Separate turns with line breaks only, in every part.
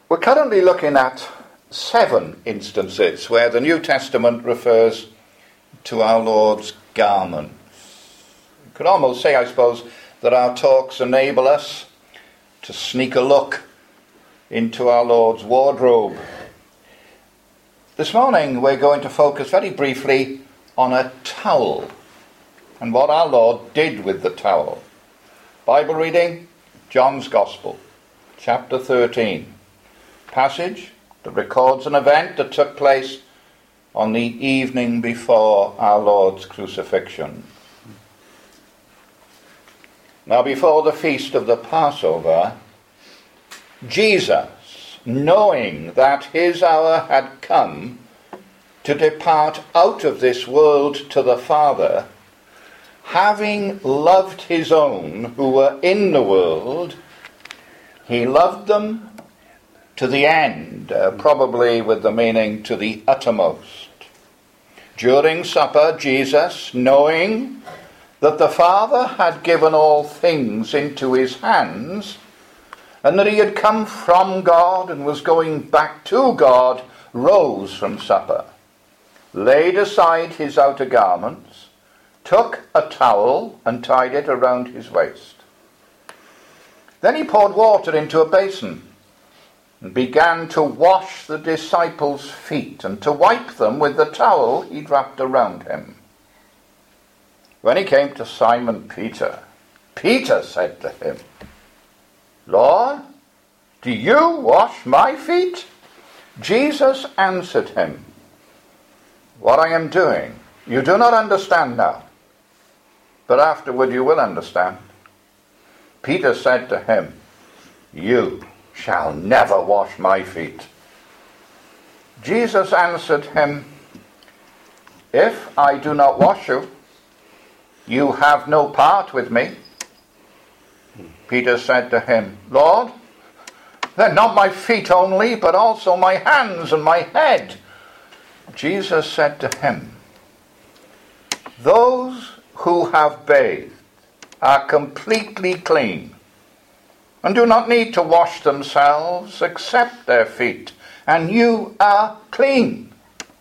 We're currently looking at 7 instances where the New Testament refers to our Lord's garments. You could almost say, I suppose, that our talks enable us to sneak a look into our Lord's wardrobe. This morning we're going to focus very briefly on a towel and what our Lord did with the towel. Bible reading, John's Gospel, chapter 13. Passage that records an event that took place on the evening before our Lord's crucifixion. Now, before the feast of the Passover, Jesus, knowing that his hour had come to depart out of this world to the Father, having loved his own who were in the world, he loved them to the end, probably with the meaning to the uttermost. During supper, Jesus, knowing that the Father had given all things into his hands, and that he had come from God and was going back to God, rose from supper, laid aside his outer garments, took a towel and tied it around his waist. Then he poured water into a basin and began to wash the disciples' feet and to wipe them with the towel he'd wrapped around him. When he came to Simon Peter, Peter said to him, "Lord, do you wash my feet?" Jesus answered him, "What I am doing, you do not understand now, but afterward you will understand." Peter said to him, "You shall never wash my feet." Jesus answered him, "If I do not wash you, you have no part with me." Peter said to him, "Lord, then not my feet only, but also my hands and my head." Jesus said to him, "Those who have bathed are completely clean, and do not need to wash themselves except their feet, and you are clean."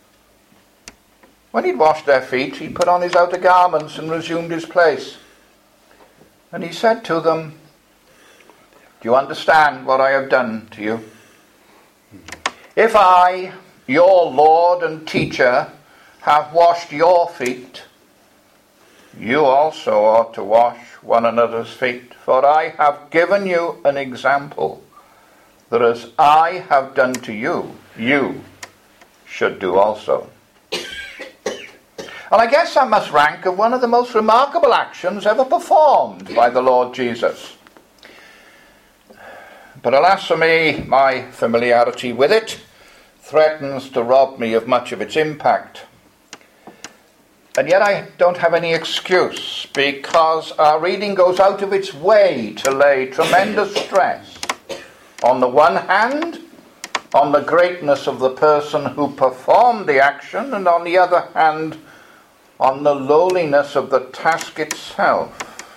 When he'd washed their feet, he put on his outer garments and resumed his place. And he said to them, "Do you understand what I have done to you? If I, your Lord and teacher, have washed your feet, you also ought to wash one another's feet. For I have given you an example, that as I have done to you, you should do also." And I guess that must rank as one of the most remarkable actions ever performed by the Lord Jesus. But alas for me, my familiarity with it threatens to rob me of much of its impact. And yet I don't have any excuse, because our reading goes out of its way to lay tremendous stress, on the one hand, on the greatness of the person who performed the action, and on the other hand, on the lowliness of the task itself.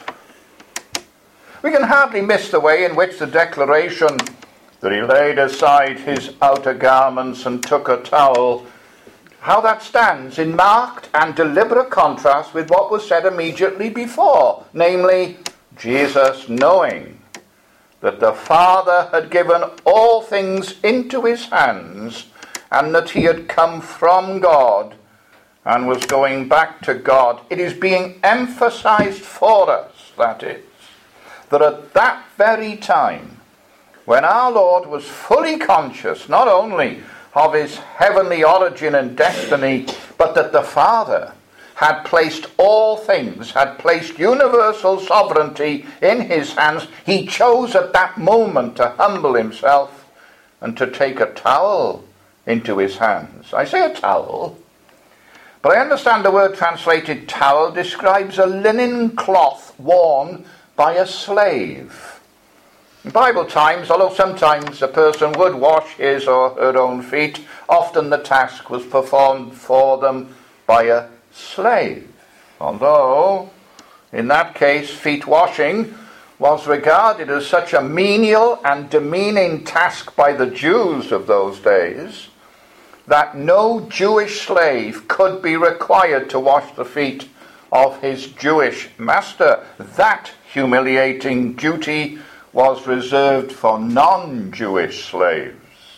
We can hardly miss the way in which the declaration that he laid aside his outer garments and took a towel, how that stands in marked and deliberate contrast with what was said immediately before, namely, Jesus knowing that the Father had given all things into his hands, and that he had come from God and was going back to God. It is being emphasized for us, that is, that at that very time, when our Lord was fully conscious not only of his heavenly origin and destiny, but that the Father had placed all things, had placed universal sovereignty in his hands, he chose at that moment to humble himself and to take a towel into his hands. I say a towel, but I understand the word translated towel describes a linen cloth worn by a slave. In Bible times, although sometimes a person would wash his or her own feet, often the task was performed for them by a slave. Although, in that case, feet washing was regarded as such a menial and demeaning task by the Jews of those days that no Jewish slave could be required to wash the feet of his Jewish master. That humiliating duty was reserved for non-Jewish slaves.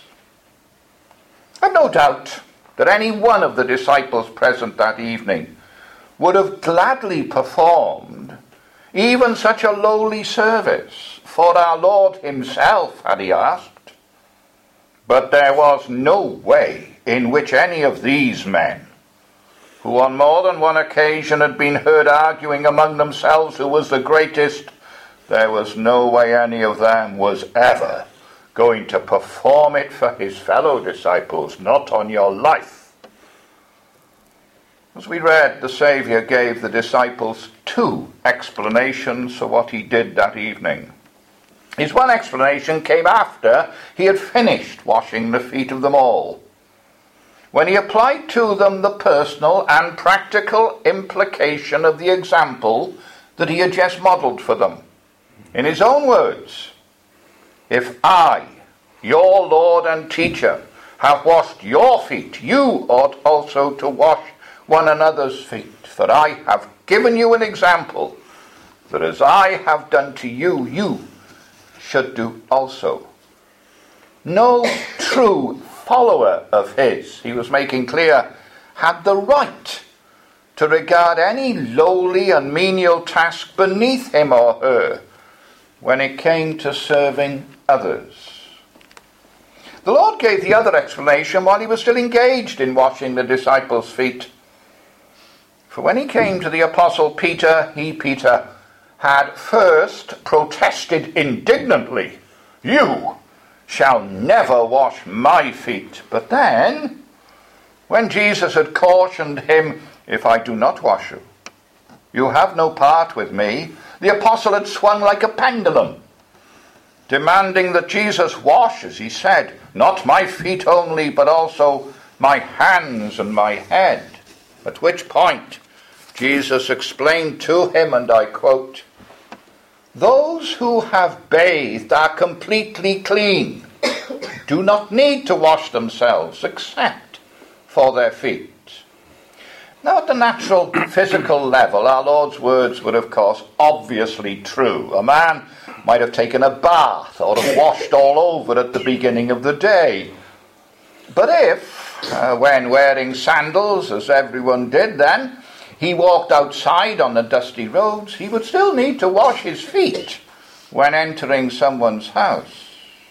I've no doubt that any one of the disciples present that evening would have gladly performed even such a lowly service for our Lord himself, had he asked. But there was no way in which any of these men, who on more than one occasion had been heard arguing among themselves who was the greatest, there was no way any of them was ever going to perform it for his fellow disciples, not on your life. As we read, the Saviour gave the disciples two explanations for what he did that evening. His one explanation came after he had finished washing the feet of them all, when he applied to them the personal and practical implication of the example that he had just modelled for them. In his own words, "If I, your Lord and teacher, have washed your feet, you ought also to wash one another's feet. For I have given you an example, that as I have done to you, you should do also." No true follower of his, he was making clear, had the right to regard any lowly and menial task beneath him or her when it came to serving others. The Lord gave the other explanation while he was still engaged in washing the disciples' feet. For when he came to the Apostle Peter, Peter, had first protested indignantly, "You shall never wash my feet." But then, when Jesus had cautioned him, "If I do not wash you, you have no part with me," the apostle had swung like a pendulum, demanding that Jesus wash, as he said, "not my feet only, but also my hands and my head." At which point Jesus explained to him, and I quote, "Those who have bathed are completely clean, do not need to wash themselves except for their feet." Now, at the natural physical level, our Lord's words were, of course, obviously true. A man might have taken a bath or have washed all over at the beginning of the day. But if, when wearing sandals, as everyone did then, he walked outside on the dusty roads, he would still need to wash his feet when entering someone's house.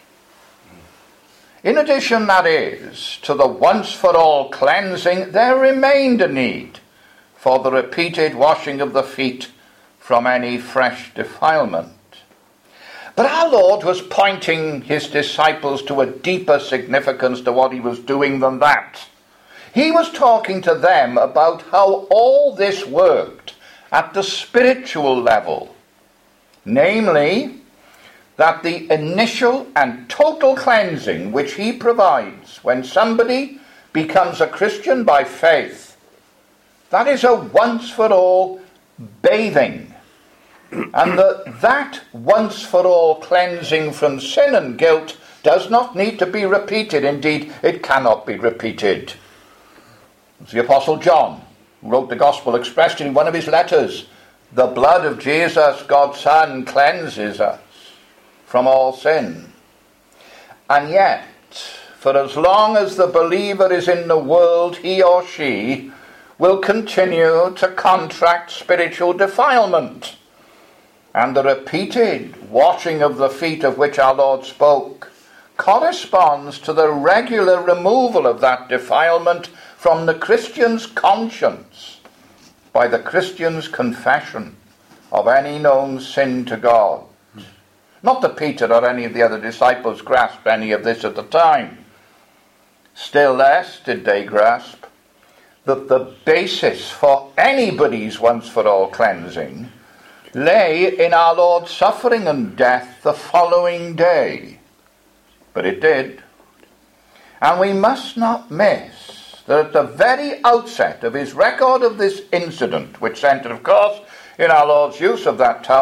In addition, that is, to the once-for-all cleansing, there remained a need for the repeated washing of the feet from any fresh defilement. But our Lord was pointing his disciples to a deeper significance to what he was doing than that. He was talking to them about how all this worked at the spiritual level, namely, that the initial and total cleansing which he provides when somebody becomes a Christian by faith, that is a once-for-all bathing, and that once-for-all cleansing from sin and guilt does not need to be repeated. Indeed, it cannot be repeated. The Apostle John, who wrote the Gospel, expressed in one of his letters, "The blood of Jesus, God's Son, cleanses us from all sin." And yet, for as long as the believer is in the world, he or she will continue to contract spiritual defilement. And the repeated washing of the feet of which our Lord spoke corresponds to the regular removal of that defilement from the Christian's conscience by the Christian's confession of any known sin to God. Not that Peter or any of the other disciples grasped any of this at the time. Still less did they grasp that the basis for anybody's once-for-all cleansing lay in our Lord's suffering and death the following day. But it did. And we must not miss that at the very outset of his record of this incident, which centered, of course, in our Lord's use of that towel,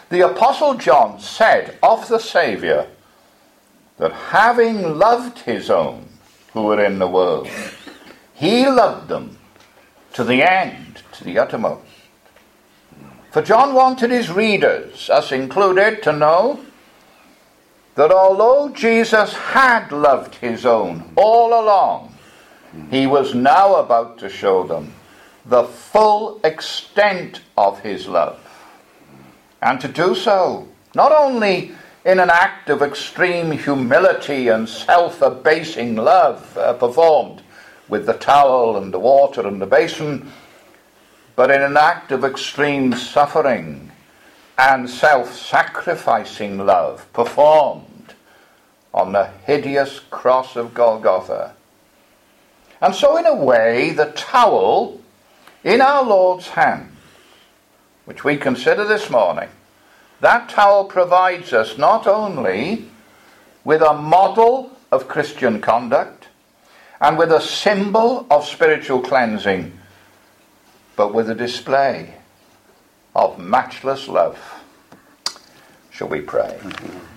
The Apostle John said of the Saviour that having loved his own who were in the world, he loved them to the end, to the uttermost. For John wanted his readers, us included, to know that although Jesus had loved his own all along, he was now about to show them the full extent of his love. And to do so, not only in an act of extreme humility and self-abasing love performed with the towel and the water and the basin, but in an act of extreme suffering and self-sacrificing love performed on the hideous cross of Golgotha. And so in a way, the towel in our Lord's hand, which we consider this morning, that towel provides us not only with a model of Christian conduct and with a symbol of spiritual cleansing, but with a display of matchless love. Shall we pray?